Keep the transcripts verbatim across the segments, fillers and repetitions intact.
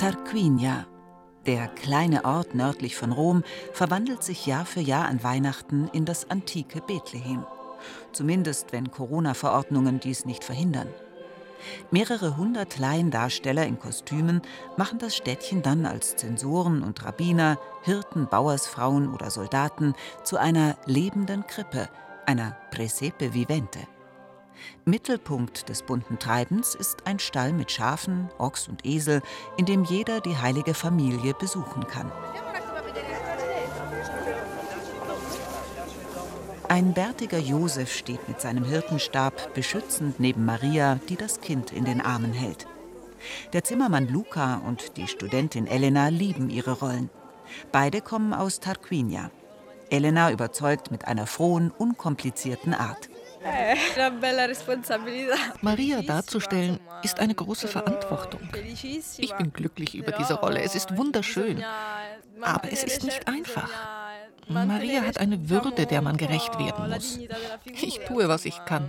Tarquinia, der kleine Ort nördlich von Rom, verwandelt sich Jahr für Jahr an Weihnachten in das antike Bethlehem. Zumindest, wenn Corona-Verordnungen dies nicht verhindern. Mehrere hundert Laiendarsteller in Kostümen machen das Städtchen dann als Zensoren und Rabbiner, Hirten, Bauersfrauen oder Soldaten zu einer lebenden Krippe, einer Presepe vivente. Mittelpunkt des bunten Treibens ist ein Stall mit Schafen, Ochs und Esel, in dem jeder die heilige Familie besuchen kann. Ein bärtiger Josef steht mit seinem Hirtenstab beschützend neben Maria, die das Kind in den Armen hält. Der Zimmermann Luca und die Studentin Elena lieben ihre Rollen. Beide kommen aus Tarquinia. Elena überzeugt mit einer frohen, unkomplizierten Art. Maria darzustellen, ist eine große Verantwortung. Ich bin glücklich über diese Rolle. Es ist wunderschön. Aber es ist nicht einfach. Maria hat eine Würde, der man gerecht werden muss. Ich tue, was ich kann.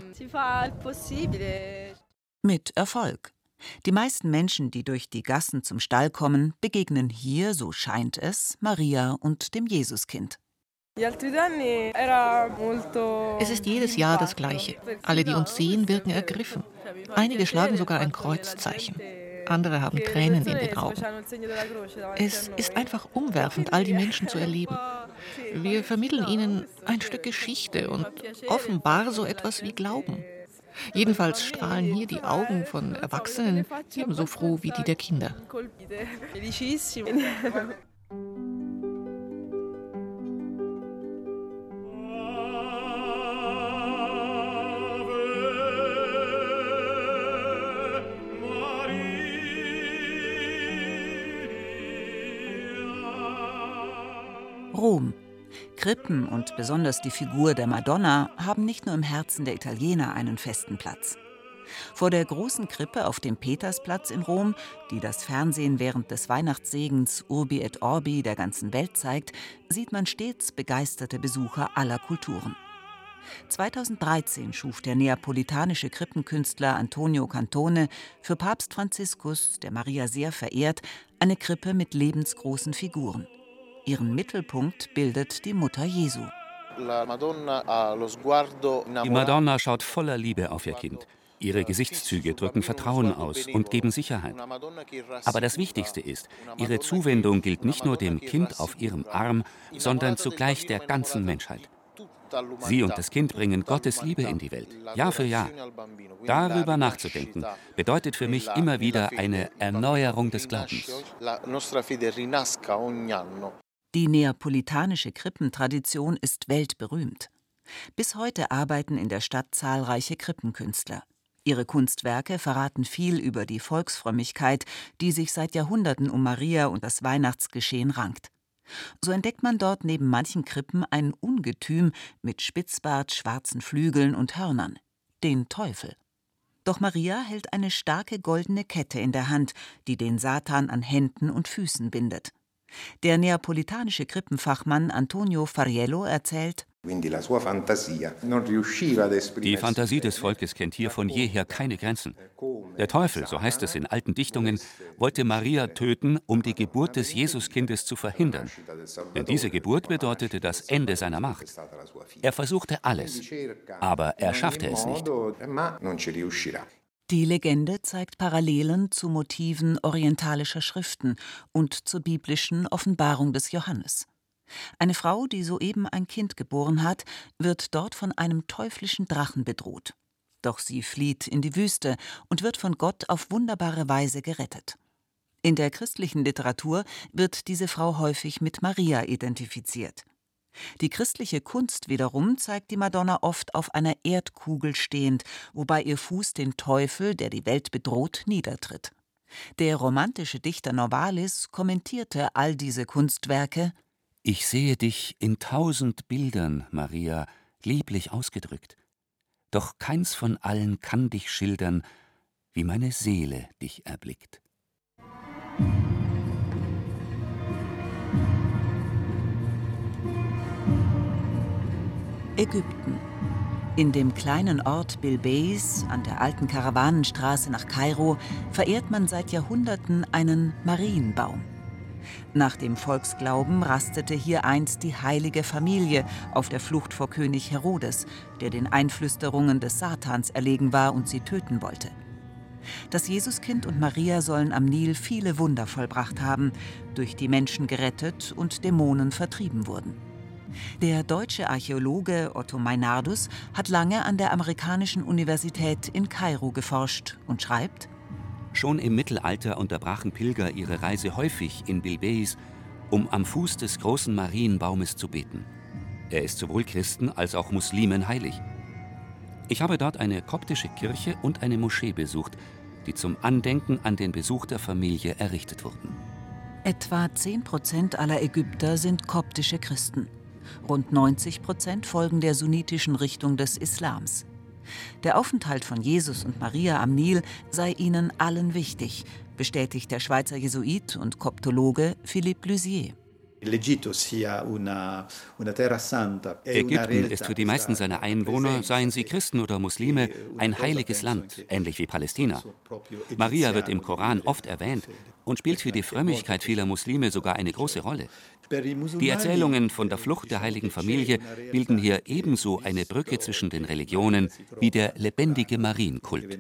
Mit Erfolg. Die meisten Menschen, die durch die Gassen zum Stall kommen, begegnen hier, so scheint es, Maria und dem Jesuskind. Es ist jedes Jahr das Gleiche. Alle, die uns sehen, wirken ergriffen. Einige schlagen sogar ein Kreuzzeichen. Andere haben Tränen in den Augen. Es ist einfach umwerfend, all die Menschen zu erleben. Wir vermitteln ihnen ein Stück Geschichte und offenbar so etwas wie Glauben. Jedenfalls strahlen hier die Augen von Erwachsenen ebenso froh wie die der Kinder. Rom. Krippen und besonders die Figur der Madonna haben nicht nur im Herzen der Italiener einen festen Platz. Vor der großen Krippe auf dem Petersplatz in Rom, die das Fernsehen während des Weihnachtssegens Urbi et Orbi der ganzen Welt zeigt, sieht man stets begeisterte Besucher aller Kulturen. zweitausenddreizehn schuf der neapolitanische Krippenkünstler Antonio Cantone für Papst Franziskus, der Maria sehr verehrt, eine Krippe mit lebensgroßen Figuren. Ihren Mittelpunkt bildet die Mutter Jesu. Die Madonna schaut voller Liebe auf ihr Kind. Ihre Gesichtszüge drücken Vertrauen aus und geben Sicherheit. Aber das Wichtigste ist, ihre Zuwendung gilt nicht nur dem Kind auf ihrem Arm, sondern zugleich der ganzen Menschheit. Sie und das Kind bringen Gottes Liebe in die Welt, Jahr für Jahr. Darüber nachzudenken, bedeutet für mich immer wieder eine Erneuerung des Glaubens. Die neapolitanische Krippentradition ist weltberühmt. Bis heute arbeiten in der Stadt zahlreiche Krippenkünstler. Ihre Kunstwerke verraten viel über die Volksfrömmigkeit, die sich seit Jahrhunderten um Maria und das Weihnachtsgeschehen rankt. So entdeckt man dort neben manchen Krippen ein Ungetüm mit Spitzbart, schwarzen Flügeln und Hörnern, den Teufel. Doch Maria hält eine starke goldene Kette in der Hand, die den Satan an Händen und Füßen bindet. Der neapolitanische Krippenfachmann Antonio Fariello erzählt: Die Fantasie des Volkes kennt hier von jeher keine Grenzen. Der Teufel, so heißt es in alten Dichtungen, wollte Maria töten, um die Geburt des Jesuskindes zu verhindern. Denn diese Geburt bedeutete das Ende seiner Macht. Er versuchte alles, aber er schaffte es nicht. Die Legende zeigt Parallelen zu Motiven orientalischer Schriften und zur biblischen Offenbarung des Johannes. Eine Frau, die soeben ein Kind geboren hat, wird dort von einem teuflischen Drachen bedroht. Doch sie flieht in die Wüste und wird von Gott auf wunderbare Weise gerettet. In der christlichen Literatur wird diese Frau häufig mit Maria identifiziert. Die christliche Kunst wiederum zeigt die Madonna oft auf einer Erdkugel stehend, wobei ihr Fuß den Teufel, der die Welt bedroht, niedertritt. Der romantische Dichter Novalis kommentierte all diese Kunstwerke: Ich sehe dich in tausend Bildern, Maria, lieblich ausgedrückt. Doch keins von allen kann dich schildern, wie meine Seele dich erblickt. Ägypten. In dem kleinen Ort Bilbeis an der alten Karawanenstraße nach Kairo verehrt man seit Jahrhunderten einen Marienbaum. Nach dem Volksglauben rastete hier einst die heilige Familie auf der Flucht vor König Herodes, der den Einflüsterungen des Satans erlegen war und sie töten wollte. Das Jesuskind und Maria sollen am Nil viele Wunder vollbracht haben, durch die Menschen gerettet und Dämonen vertrieben wurden. Der deutsche Archäologe Otto Meinardus hat lange an der amerikanischen Universität in Kairo geforscht und schreibt: Schon im Mittelalter unterbrachen Pilger ihre Reise häufig in Bilbeis, um am Fuß des großen Marienbaumes zu beten. Er ist sowohl Christen als auch Muslimen heilig. Ich habe dort eine koptische Kirche und eine Moschee besucht, die zum Andenken an den Besuch der Familie errichtet wurden. Etwa zehn Prozent aller Ägypter sind koptische Christen. Rund neunzig Prozent folgen der sunnitischen Richtung des Islams. Der Aufenthalt von Jesus und Maria am Nil sei ihnen allen wichtig, bestätigt der Schweizer Jesuit und Koptologe Philippe Lusier. Ägypten ist für die meisten seiner Einwohner, seien sie Christen oder Muslime, ein heiliges Land, ähnlich wie Palästina. Maria wird im Koran oft erwähnt und spielt für die Frömmigkeit vieler Muslime sogar eine große Rolle. Die Erzählungen von der Flucht der heiligen Familie bilden hier ebenso eine Brücke zwischen den Religionen wie der lebendige Marienkult.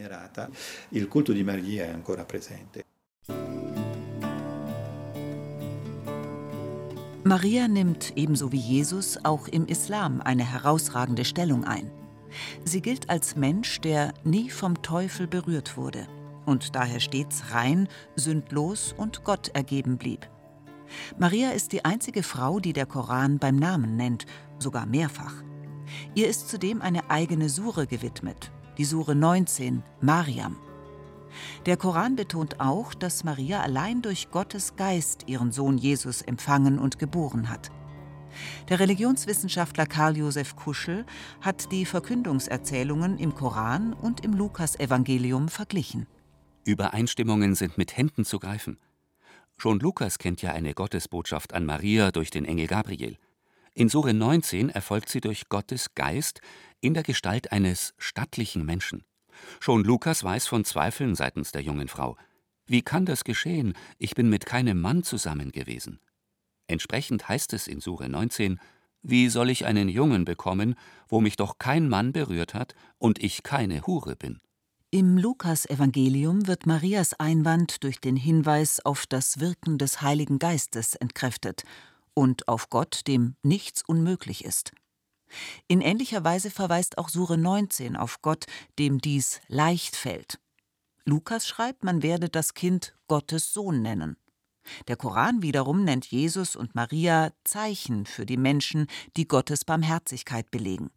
Maria nimmt ebenso wie Jesus auch im Islam eine herausragende Stellung ein. Sie gilt als Mensch, der nie vom Teufel berührt wurde und daher stets rein, sündlos und Gott ergeben blieb. Maria ist die einzige Frau, die der Koran beim Namen nennt, sogar mehrfach. Ihr ist zudem eine eigene Sure gewidmet, die Sure neunzehn, Mariam. Der Koran betont auch, dass Maria allein durch Gottes Geist ihren Sohn Jesus empfangen und geboren hat. Der Religionswissenschaftler Karl Josef Kuschel hat die Verkündungserzählungen im Koran und im Lukasevangelium verglichen. Übereinstimmungen sind mit Händen zu greifen. Schon Lukas kennt ja eine Gottesbotschaft an Maria durch den Engel Gabriel. In Sure neunzehn erfolgt sie durch Gottes Geist in der Gestalt eines stattlichen Menschen. Schon Lukas weiß von Zweifeln seitens der jungen Frau. Wie kann das geschehen? Ich bin mit keinem Mann zusammen gewesen. Entsprechend heißt es in Sure neunzehn: Wie soll ich einen Jungen bekommen, wo mich doch kein Mann berührt hat und ich keine Hure bin? Im Lukasevangelium wird Marias Einwand durch den Hinweis auf das Wirken des Heiligen Geistes entkräftet und auf Gott, dem nichts unmöglich ist. In ähnlicher Weise verweist auch Sure neunzehn auf Gott, dem dies leicht fällt. Lukas schreibt, man werde das Kind Gottes Sohn nennen. Der Koran wiederum nennt Jesus und Maria Zeichen für die Menschen, die Gottes Barmherzigkeit belegen.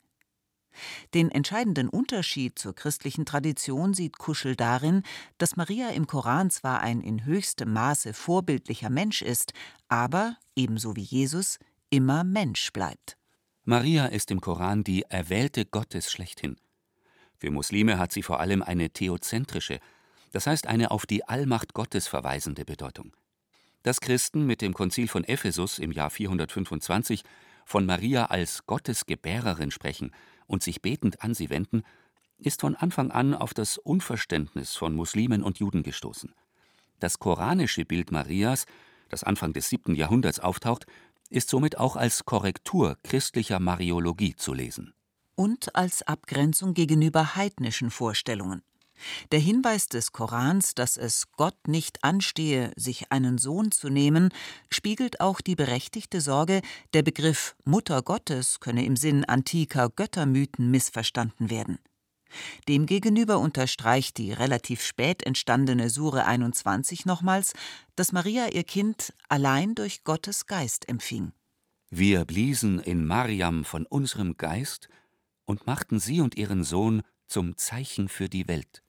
Den entscheidenden Unterschied zur christlichen Tradition sieht Kuschel darin, dass Maria im Koran zwar ein in höchstem Maße vorbildlicher Mensch ist, aber, ebenso wie Jesus, immer Mensch bleibt. Maria ist im Koran die Erwählte Gottes schlechthin. Für Muslime hat sie vor allem eine theozentrische, das heißt eine auf die Allmacht Gottes verweisende Bedeutung. Dass Christen mit dem Konzil von Ephesus im Jahr vierhundertfünfundzwanzig von Maria als Gottesgebärerin sprechen und sich betend an sie wenden, ist von Anfang an auf das Unverständnis von Muslimen und Juden gestoßen. Das koranische Bild Marias, das Anfang des siebten Jahrhunderts auftaucht, ist somit auch als Korrektur christlicher Mariologie zu lesen. Und als Abgrenzung gegenüber heidnischen Vorstellungen. Der Hinweis des Korans, dass es Gott nicht anstehe, sich einen Sohn zu nehmen, spiegelt auch die berechtigte Sorge, der Begriff Mutter Gottes könne im Sinn antiker Göttermythen missverstanden werden. Demgegenüber unterstreicht die relativ spät entstandene Sure einundzwanzig nochmals, dass Maria ihr Kind allein durch Gottes Geist empfing. Wir bliesen in Mariam von unserem Geist und machten sie und ihren Sohn zum Zeichen für die Welt.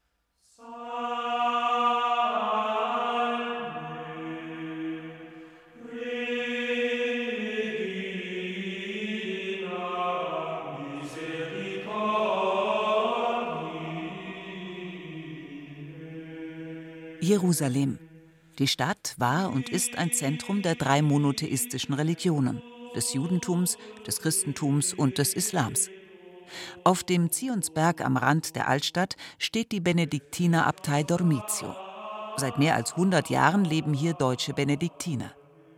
Jerusalem. Die Stadt war und ist ein Zentrum der drei monotheistischen Religionen, des Judentums, des Christentums und des Islams. Auf dem Zionsberg am Rand der Altstadt steht die Benediktinerabtei Dormitio. Seit mehr als hundert Jahren leben hier deutsche Benediktiner.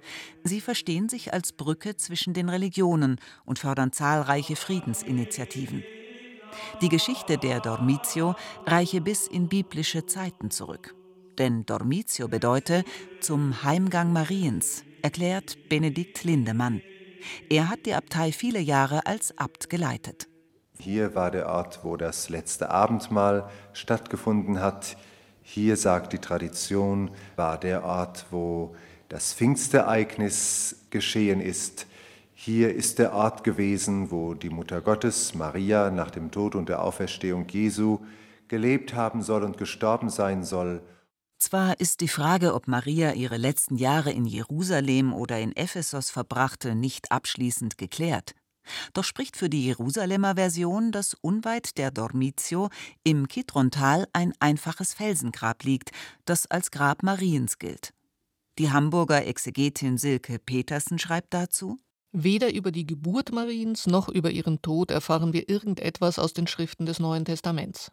Sie verstehen sich als Brücke zwischen den Religionen und fördern zahlreiche Friedensinitiativen. Die Geschichte der Dormitio reiche bis in biblische Zeiten zurück. Denn Dormitio bedeute zum Heimgang Mariens, erklärt Benedikt Lindemann. Er hat die Abtei viele Jahre als Abt geleitet. Hier war der Ort, wo das letzte Abendmahl stattgefunden hat. Hier, sagt die Tradition, war der Ort, wo das Pfingstereignis geschehen ist. Hier ist der Ort gewesen, wo die Mutter Gottes, Maria, nach dem Tod und der Auferstehung Jesu gelebt haben soll und gestorben sein soll. Zwar ist die Frage, ob Maria ihre letzten Jahre in Jerusalem oder in Ephesos verbrachte, nicht abschließend geklärt. Doch spricht für die Jerusalemer Version, dass unweit der Dormitio im Kidrontal ein einfaches Felsengrab liegt, das als Grab Mariens gilt. Die Hamburger Exegetin Silke Petersen schreibt dazu: Weder über die Geburt Mariens noch über ihren Tod erfahren wir irgendetwas aus den Schriften des Neuen Testaments.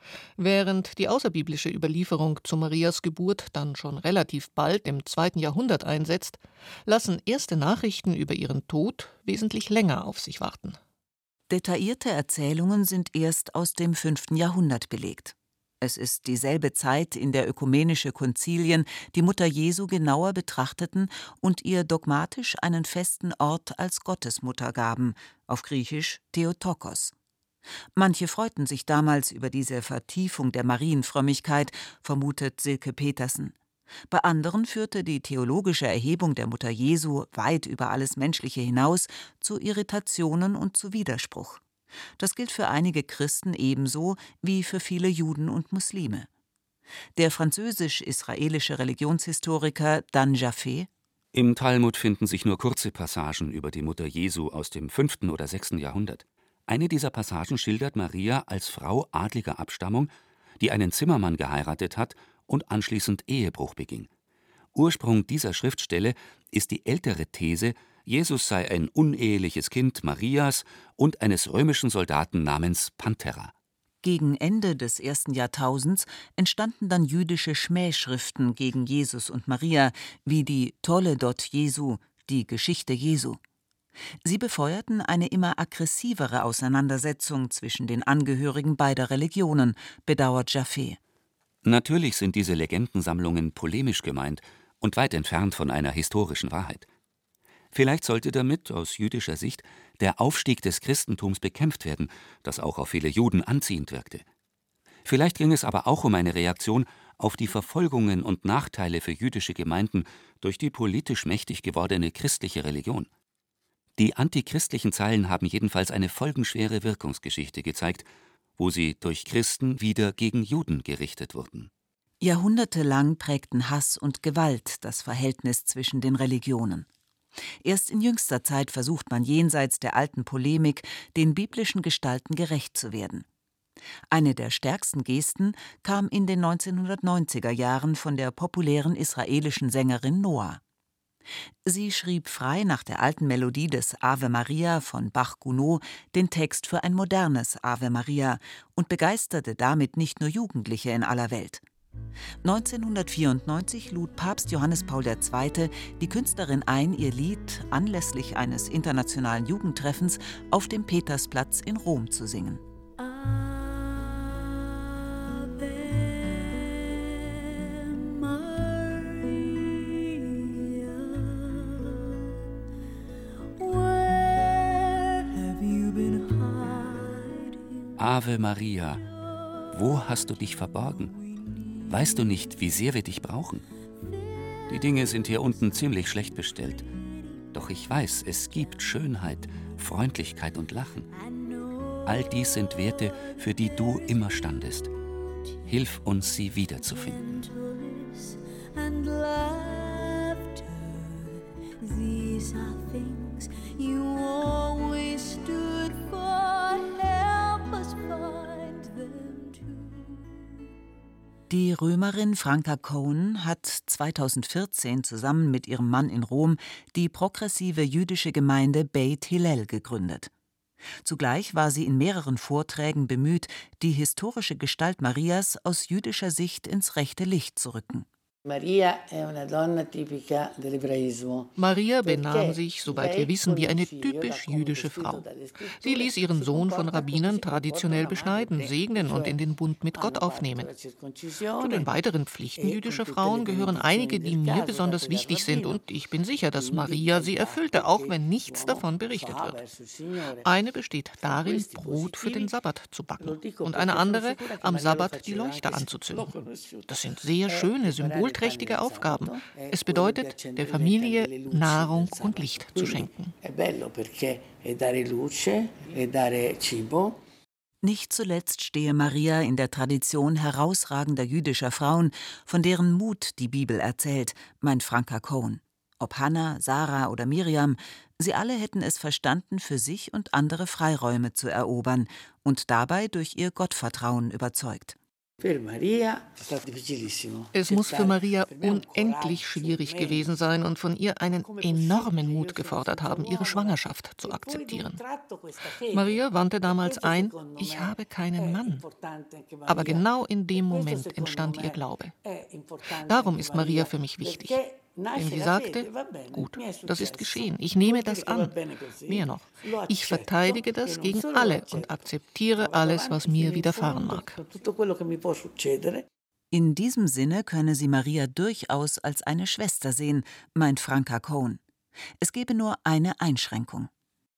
Während die außerbiblische Überlieferung zu Marias Geburt dann schon relativ bald im zweiten Jahrhundert einsetzt, lassen erste Nachrichten über ihren Tod wesentlich länger auf sich warten. Detaillierte Erzählungen sind erst aus dem fünften Jahrhundert belegt. Es ist dieselbe Zeit, in der ökumenische Konzilien die Mutter Jesu genauer betrachteten und ihr dogmatisch einen festen Ort als Gottesmutter gaben, auf Griechisch Theotokos. Manche freuten sich damals über diese Vertiefung der Marienfrömmigkeit, vermutet Silke Petersen. Bei anderen führte die theologische Erhebung der Mutter Jesu weit über alles Menschliche hinaus zu Irritationen und zu Widerspruch. Das gilt für einige Christen ebenso wie für viele Juden und Muslime. Der französisch-israelische Religionshistoriker Dan Jaffé: Im Talmud finden sich nur kurze Passagen über die Mutter Jesu aus dem fünften oder sechsten Jahrhundert. Eine dieser Passagen schildert Maria als Frau adliger Abstammung, die einen Zimmermann geheiratet hat und anschließend Ehebruch beging. Ursprung dieser Schriftstelle ist die ältere These, Jesus sei ein uneheliches Kind Marias und eines römischen Soldaten namens Panthera. Gegen Ende des ersten Jahrtausends entstanden dann jüdische Schmähschriften gegen Jesus und Maria, wie die Toledot Jesu, die Geschichte Jesu. Sie befeuerten eine immer aggressivere Auseinandersetzung zwischen den Angehörigen beider Religionen, bedauert Jaffé. Natürlich sind diese Legendensammlungen polemisch gemeint und weit entfernt von einer historischen Wahrheit. Vielleicht sollte damit, aus jüdischer Sicht, der Aufstieg des Christentums bekämpft werden, das auch auf viele Juden anziehend wirkte. Vielleicht ging es aber auch um eine Reaktion auf die Verfolgungen und Nachteile für jüdische Gemeinden durch die politisch mächtig gewordene christliche Religion. Die antichristlichen Zeilen haben jedenfalls eine folgenschwere Wirkungsgeschichte gezeigt, wo sie durch Christen wieder gegen Juden gerichtet wurden. Jahrhundertelang prägten Hass und Gewalt das Verhältnis zwischen den Religionen. Erst in jüngster Zeit versucht man jenseits der alten Polemik, den biblischen Gestalten gerecht zu werden. Eine der stärksten Gesten kam in den neunzehnhundertneunziger Jahren von der populären israelischen Sängerin Noah. Sie schrieb frei nach der alten Melodie des Ave Maria von Bach-Gounod den Text für ein modernes Ave Maria und begeisterte damit nicht nur Jugendliche in aller Welt. neunzehnhundertvierundneunzig lud Papst Johannes Paul der Zweite die Künstlerin ein, ihr Lied anlässlich eines internationalen Jugendtreffens auf dem Petersplatz in Rom zu singen. Ave Maria, wo hast du dich verborgen? Weißt du nicht, wie sehr wir dich brauchen? Die Dinge sind hier unten ziemlich schlecht bestellt. Doch ich weiß, es gibt Schönheit, Freundlichkeit und Lachen. All dies sind Werte, für die du immer standest. Hilf uns, sie wiederzufinden. Die Römerin Franca Cohen hat zweitausendvierzehn zusammen mit ihrem Mann in Rom die progressive jüdische Gemeinde Beit Hillel gegründet. Zugleich war sie in mehreren Vorträgen bemüht, die historische Gestalt Marias aus jüdischer Sicht ins rechte Licht zu rücken. Maria benahm sich, soweit wir wissen, wie eine typisch jüdische Frau. Sie ließ ihren Sohn von Rabbinern traditionell beschneiden, segnen und in den Bund mit Gott aufnehmen. Zu den weiteren Pflichten jüdischer Frauen gehören einige, die mir besonders wichtig sind, und ich bin sicher, dass Maria sie erfüllte, auch wenn nichts davon berichtet wird. Eine besteht darin, Brot für den Sabbat zu backen, und eine andere, am Sabbat die Leuchter anzuzünden. Das sind sehr schöne Symbolträchtige Aufgaben. Es bedeutet, der Familie Nahrung und Licht zu schenken. Nicht zuletzt stehe Maria in der Tradition herausragender jüdischer Frauen, von deren Mut die Bibel erzählt, meint Franka Cohen. Ob Hannah, Sarah oder Miriam, sie alle hätten es verstanden, für sich und andere Freiräume zu erobern und dabei durch ihr Gottvertrauen überzeugt. Es muss für Maria unendlich schwierig gewesen sein und von ihr einen enormen Mut gefordert haben, ihre Schwangerschaft zu akzeptieren. Maria wandte damals ein, ich habe keinen Mann. Aber genau in dem Moment entstand ihr Glaube. Darum ist Maria für mich wichtig. Denn sie sagte, gut, das ist geschehen, ich nehme das an. Mehr noch, ich verteidige das gegen alle und akzeptiere alles, was mir widerfahren mag. In diesem Sinne könne sie Maria durchaus als eine Schwester sehen, meint Franka Cohen. Es gebe nur eine Einschränkung.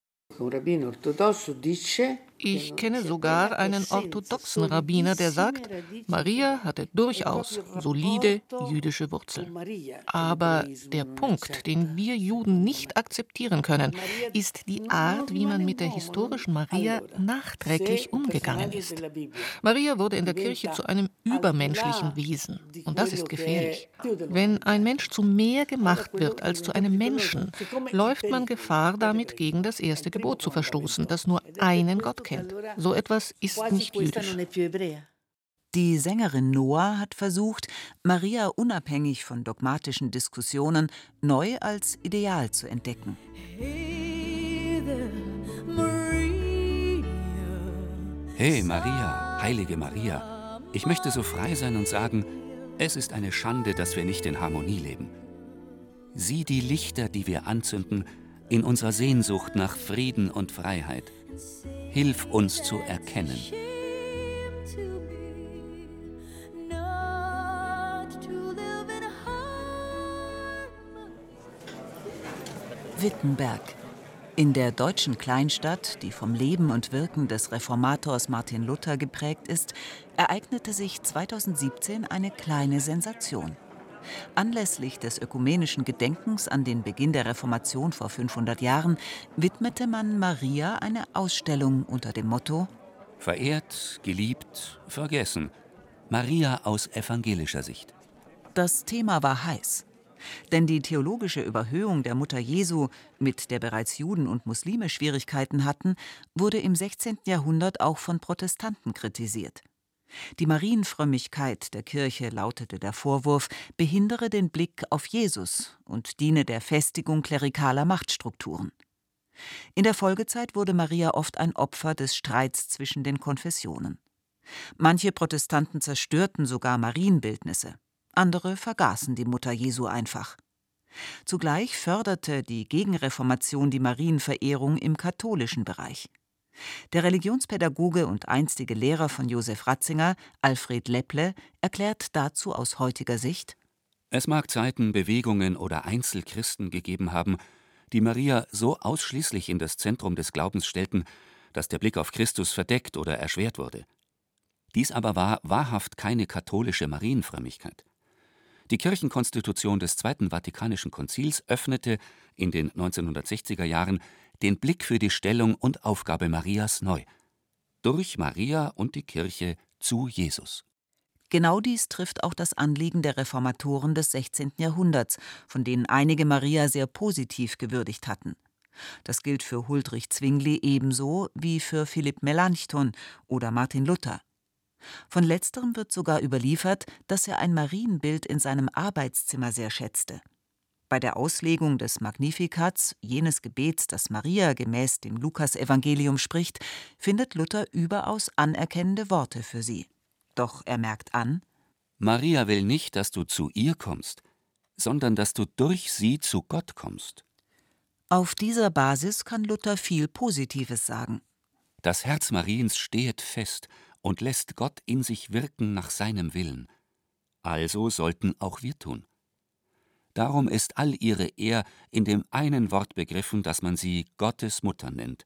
Ich kenne sogar einen orthodoxen Rabbiner, der sagt, Maria hatte durchaus solide jüdische Wurzeln. Aber der Punkt, den wir Juden nicht akzeptieren können, ist die Art, wie man mit der historischen Maria nachträglich umgegangen ist. Maria wurde in der Kirche zu einem übermenschlichen Wesen. Und das ist gefährlich. Wenn ein Mensch zu mehr gemacht wird als zu einem Menschen, läuft man Gefahr, damit gegen das erste Gebot zu verstoßen, das nur einen Gott kennt. So etwas ist nicht jüdisch. Die Sängerin Noah hat versucht, Maria unabhängig von dogmatischen Diskussionen neu als Ideal zu entdecken. Hey Maria, heilige Maria, ich möchte so frei sein und sagen, es ist eine Schande, dass wir nicht in Harmonie leben. Sieh die Lichter, die wir anzünden, in unserer Sehnsucht nach Frieden und Freiheit. Hilf uns zu erkennen. Wittenberg. In der deutschen Kleinstadt, die vom Leben und Wirken des Reformators Martin Luther geprägt ist, ereignete sich zweitausendsiebzehn eine kleine Sensation. Anlässlich des ökumenischen Gedenkens an den Beginn der Reformation vor fünfhundert Jahren widmete man Maria eine Ausstellung unter dem Motto Verehrt, geliebt, vergessen. Maria aus evangelischer Sicht. Das Thema war heiß. Denn die theologische Überhöhung der Mutter Jesu, mit der bereits Juden und Muslime Schwierigkeiten hatten, wurde im sechzehnten Jahrhundert auch von Protestanten kritisiert. Die Marienfrömmigkeit der Kirche, lautete der Vorwurf, behindere den Blick auf Jesus und diene der Festigung klerikaler Machtstrukturen. In der Folgezeit wurde Maria oft ein Opfer des Streits zwischen den Konfessionen. Manche Protestanten zerstörten sogar Marienbildnisse, andere vergaßen die Mutter Jesu einfach. Zugleich förderte die Gegenreformation die Marienverehrung im katholischen Bereich. Der Religionspädagoge und einstige Lehrer von Josef Ratzinger, Alfred Lepple, erklärt dazu aus heutiger Sicht: Es mag Zeiten, Bewegungen oder Einzelchristen gegeben haben, die Maria so ausschließlich in das Zentrum des Glaubens stellten, dass der Blick auf Christus verdeckt oder erschwert wurde. Dies aber war wahrhaft keine katholische Marienfrömmigkeit. Die Kirchenkonstitution des Zweiten Vatikanischen Konzils öffnete in den neunzehnhundertsechziger Jahren den Blick für die Stellung und Aufgabe Marias neu. Durch Maria und die Kirche zu Jesus. Genau dies trifft auch das Anliegen der Reformatoren des sechzehnten Jahrhunderts, von denen einige Maria sehr positiv gewürdigt hatten. Das gilt für Huldrych Zwingli ebenso wie für Philipp Melanchthon oder Martin Luther. Von letzterem wird sogar überliefert, dass er ein Marienbild in seinem Arbeitszimmer sehr schätzte. Bei der Auslegung des Magnifikats, jenes Gebets, das Maria gemäß dem Lukasevangelium spricht, findet Luther überaus anerkennende Worte für sie. Doch er merkt an: Maria will nicht, dass du zu ihr kommst, sondern dass du durch sie zu Gott kommst. Auf dieser Basis kann Luther viel Positives sagen. Das Herz Mariens stehet fest und lässt Gott in sich wirken nach seinem Willen. Also sollten auch wir tun. Darum ist all ihre Ehr in dem einen Wort begriffen, dass man sie Gottes Mutter nennt.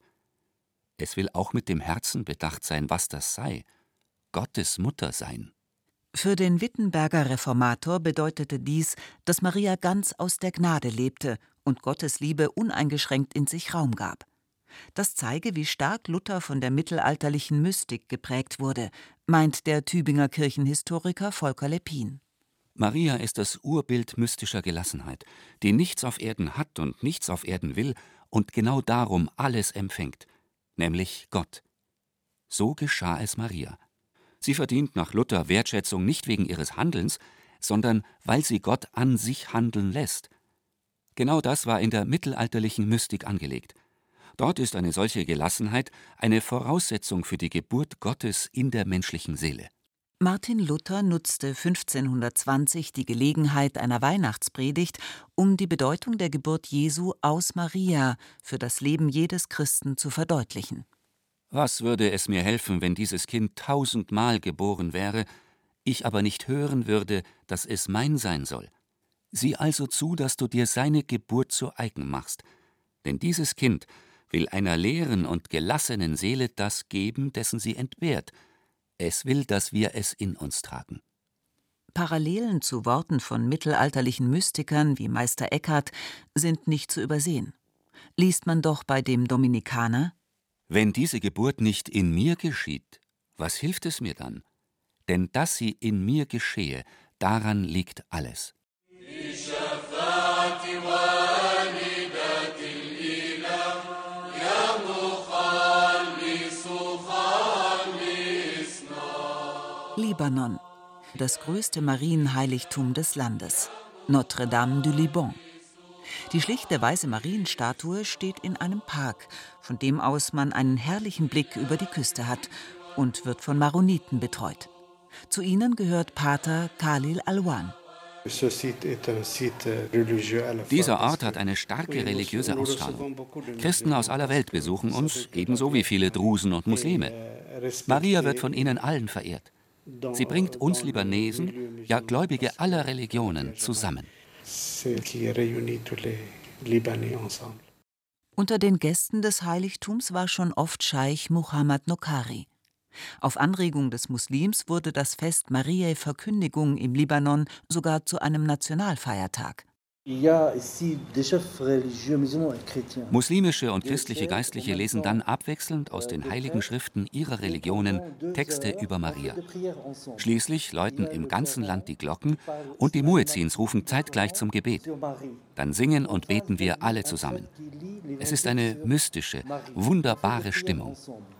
Es will auch mit dem Herzen bedacht sein, was das sei: Gottes Mutter sein. Für den Wittenberger Reformator bedeutete dies, dass Maria ganz aus der Gnade lebte und Gottes Liebe uneingeschränkt in sich Raum gab. Das zeige, wie stark Luther von der mittelalterlichen Mystik geprägt wurde, meint der Tübinger Kirchenhistoriker Volker Leppin. Maria ist das Urbild mystischer Gelassenheit, die nichts auf Erden hat und nichts auf Erden will und genau darum alles empfängt, nämlich Gott. So geschah es Maria. Sie verdient nach Luther Wertschätzung nicht wegen ihres Handelns, sondern weil sie Gott an sich handeln lässt. Genau das war in der mittelalterlichen Mystik angelegt. Dort ist eine solche Gelassenheit eine Voraussetzung für die Geburt Gottes in der menschlichen Seele. Martin Luther nutzte fünfzehnhundertzwanzig die Gelegenheit einer Weihnachtspredigt, um die Bedeutung der Geburt Jesu aus Maria für das Leben jedes Christen zu verdeutlichen. Was würde es mir helfen, wenn dieses Kind tausendmal geboren wäre, ich aber nicht hören würde, dass es mein sein soll? Sieh also zu, dass du dir seine Geburt zu eigen machst. Denn dieses Kind will einer leeren und gelassenen Seele das geben, dessen sie entbehrt. Es will, dass wir es in uns tragen. Parallelen zu Worten von mittelalterlichen Mystikern wie Meister Eckhart sind nicht zu übersehen. Liest man doch bei dem Dominikaner: Wenn diese Geburt nicht in mir geschieht, was hilft es mir dann? Denn dass sie in mir geschehe, daran liegt alles. Libanon, das größte Marienheiligtum des Landes, Notre-Dame du Liban. Die schlichte weiße Marienstatue steht in einem Park, von dem aus man einen herrlichen Blick über die Küste hat, und wird von Maroniten betreut. Zu ihnen gehört Pater Khalil Alwan. Dieser Ort hat eine starke religiöse Ausstrahlung. Christen aus aller Welt besuchen uns, ebenso wie viele Drusen und Muslime. Maria wird von ihnen allen verehrt. Sie bringt uns Libanesen, ja Gläubige aller Religionen, zusammen. Unter den Gästen des Heiligtums war schon oft Scheich Muhammad Nokhari. Auf Anregung des Muslims wurde das Fest Mariä Verkündigung im Libanon sogar zu einem Nationalfeiertag. Muslimische und christliche Geistliche lesen dann abwechselnd aus den heiligen Schriften ihrer Religionen Texte über Maria. Schließlich läuten im ganzen Land die Glocken und die Muezzins rufen zeitgleich zum Gebet. Dann singen und beten wir alle zusammen. Es ist eine mystische, wunderbare Stimmung.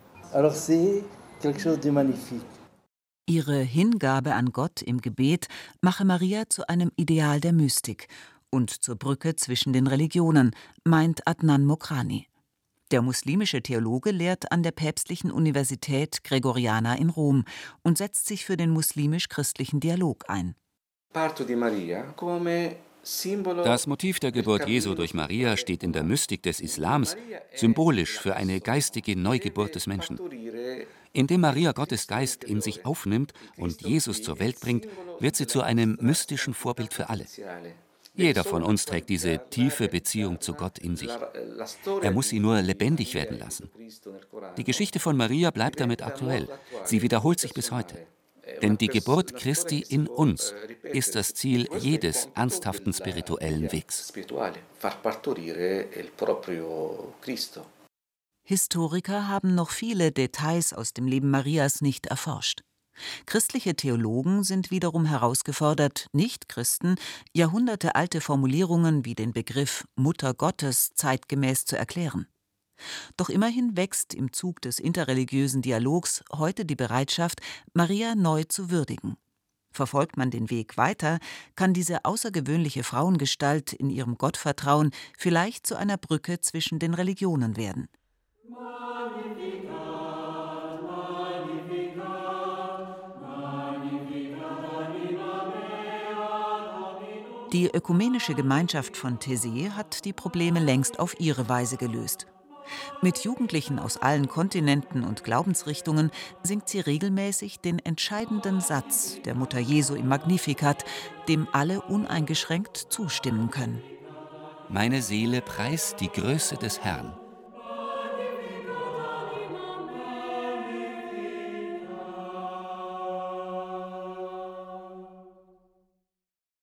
Ihre Hingabe an Gott im Gebet mache Maria zu einem Ideal der Mystik und zur Brücke zwischen den Religionen, meint Adnan Mokrani. Der muslimische Theologe lehrt an der Päpstlichen Universität Gregoriana in Rom und setzt sich für den muslimisch-christlichen Dialog ein. Das Motiv der Geburt Jesu durch Maria steht in der Mystik des Islams symbolisch für eine geistige Neugeburt des Menschen. Indem Maria Gottes Geist in sich aufnimmt und Jesus zur Welt bringt, wird sie zu einem mystischen Vorbild für alle. Jeder von uns trägt diese tiefe Beziehung zu Gott in sich. Er muss sie nur lebendig werden lassen. Die Geschichte von Maria bleibt damit aktuell. Sie wiederholt sich bis heute. Denn die Geburt Christi in uns ist das Ziel jedes ernsthaften spirituellen Wegs. Historiker haben noch viele Details aus dem Leben Marias nicht erforscht. Christliche Theologen sind wiederum herausgefordert, Nicht-Christen jahrhundertealte Formulierungen wie den Begriff Mutter Gottes zeitgemäß zu erklären. Doch immerhin wächst im Zug des interreligiösen Dialogs heute die Bereitschaft, Maria neu zu würdigen. Verfolgt man den Weg weiter, kann diese außergewöhnliche Frauengestalt in ihrem Gottvertrauen vielleicht zu einer Brücke zwischen den Religionen werden. Die ökumenische Gemeinschaft von Taizé hat die Probleme längst auf ihre Weise gelöst. Mit Jugendlichen aus allen Kontinenten und Glaubensrichtungen singt sie regelmäßig den entscheidenden Satz der Mutter Jesu im Magnificat, dem alle uneingeschränkt zustimmen können. Meine Seele preist die Größe des Herrn.